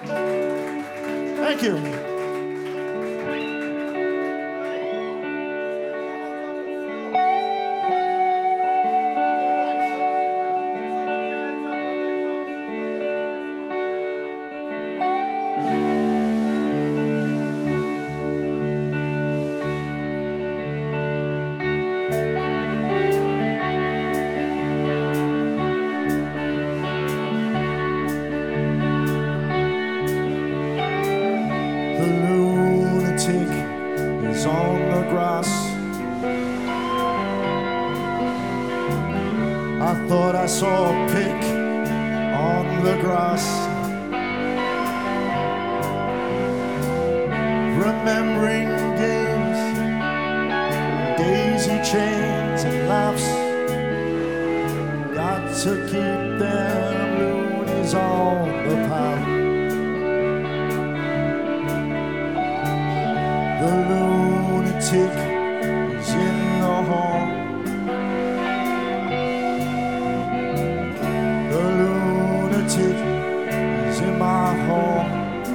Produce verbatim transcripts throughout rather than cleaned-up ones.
Thank you. The lunatic is on the grass. I thought I saw a pick on the grass. Remembering games, daisy chains and laughs. Got to keep them loonies on the path. The lunatic is in the hall. The lunatic is in my hall.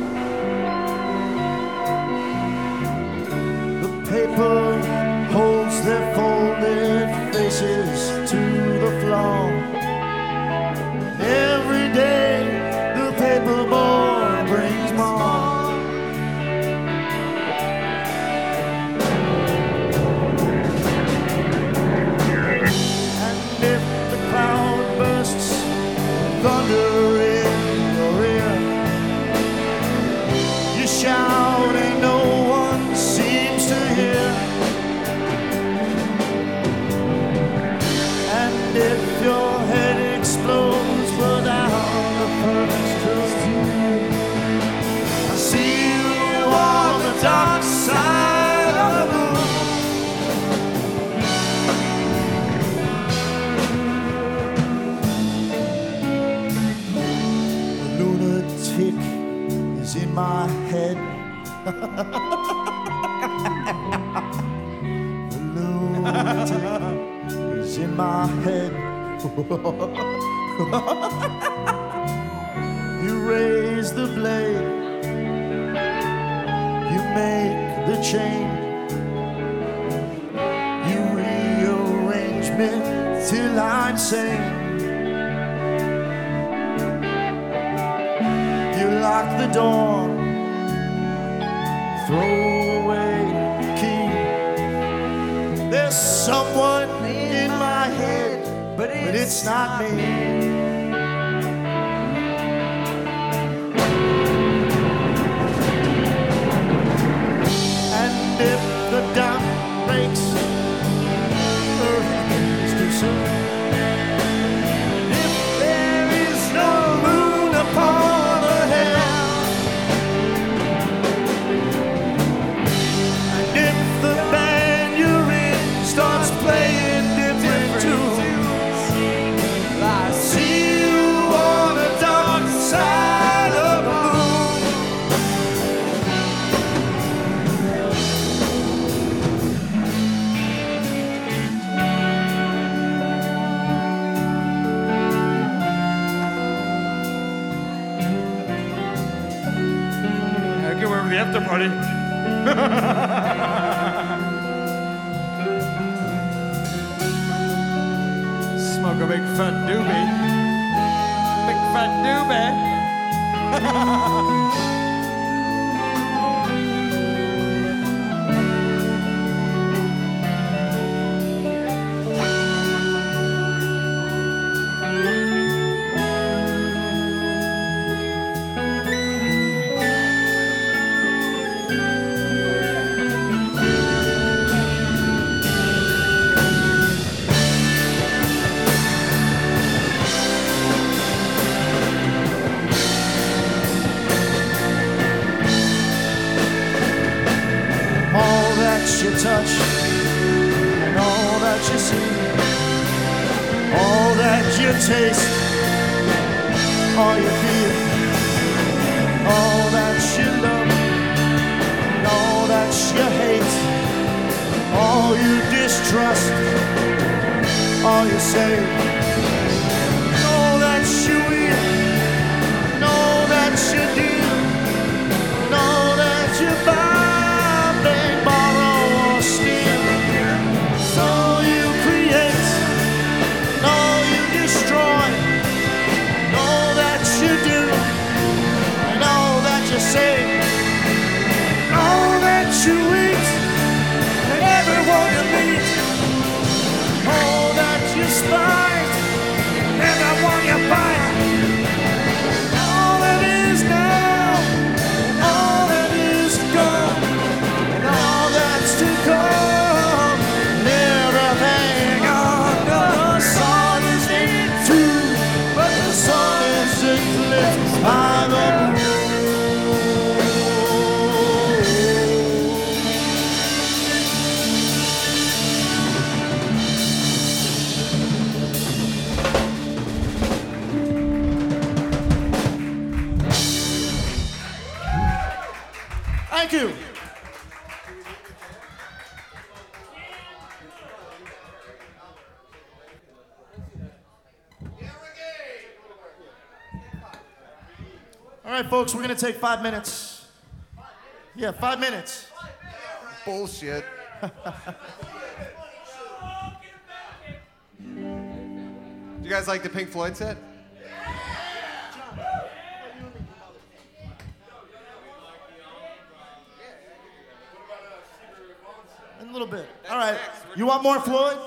The paper holds their folded faces to the floor. Every day the paper boy brings more. Thunder in your ear, you shout and no one seems to hear. And if your head explodes without the first truth, I see you on the dark side of the moon. Lunatic is in my head. The lunatic is in my head. You raise the blade, you make the chain, you rearrange me till I'm sane. Lock the door, throw away the key. There's someone in my head, but it's, but it's not me. And if the dam breaks, earth is too soon. If there is no moon upon the after party. Smoke a big fat doobie. Big fat doobie. You touch and all that you see, all that you taste, all you feel, all that you love, and all that you hate, all you distrust, all you say, all that you eat, and all that you do. Thank you. All right, folks, we're going to take five minutes. Yeah, five minutes. Bullshit. Do you guys like the Pink Floyd set? A little bit. All right. You want more Floyd?